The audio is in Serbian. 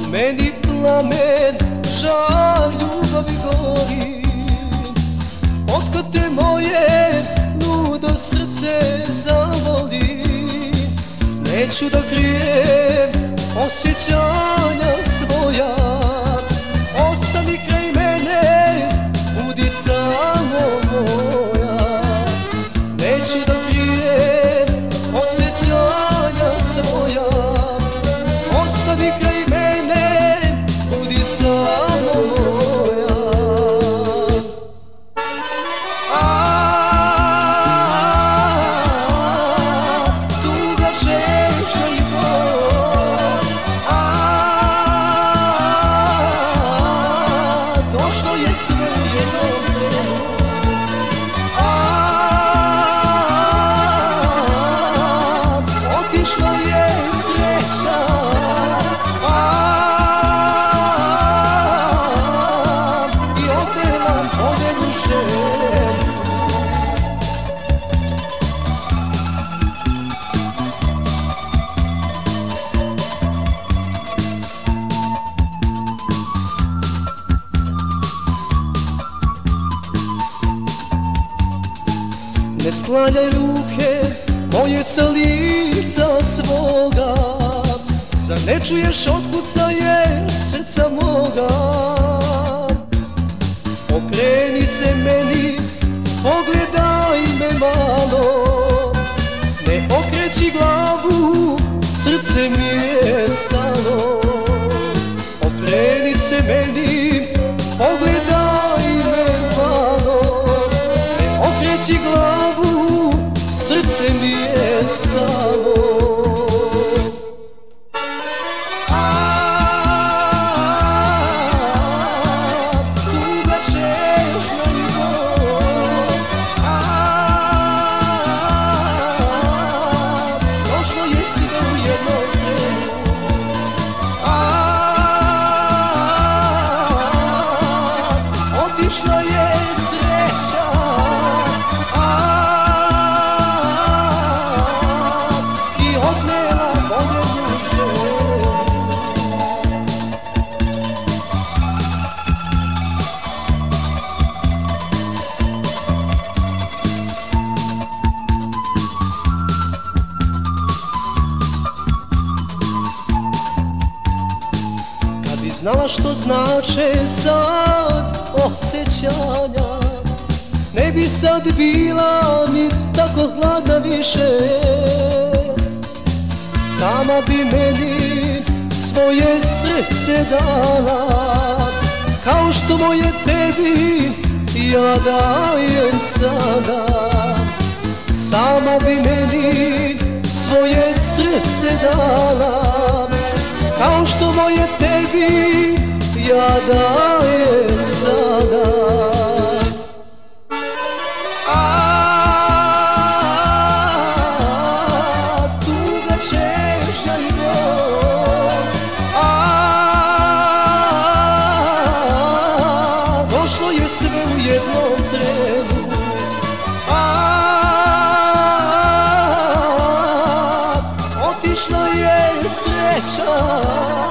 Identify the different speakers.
Speaker 1: meni plamen žar ljubavi gori. Otkad te moje ludo srce zavoli, neću da krijem osjećanja svoja. Ostani kraj mene, budi samo moja. Neću da krijem osjećanja svoja. Ostani kraj mene, budi samo moja. Tuga žeža i bol, došlo je sve u jednom trenu. Otišla je sreća, i otela voljenu ženu. Ne sklanjaj ruke moje sa lica svoga, zar ne čuješ otkucaje srca moga? Okreni se meni, pogledaj me malo, ne okreći glavu, srce mi je stalo. Okreni se meni, pogledaj me malo, ne okreći glavu, srce mi je stalo. Tuga čežna i bol, došlo je sve u jednom trenu. Otišla je sreća, i odnela voljenu ženu. Kad bi znala što znače sad osjećanja, ne bi sad bila ni tako hladna više. Sama bi meni svoje srce dala, kao što moje tebi ja dajem sada. Sama bi meni svoje srce dala, kao što moje tebi ja dajem sada. Tuga čežna i bol, došlo je sve u jednom trenu. Otišla je sreća,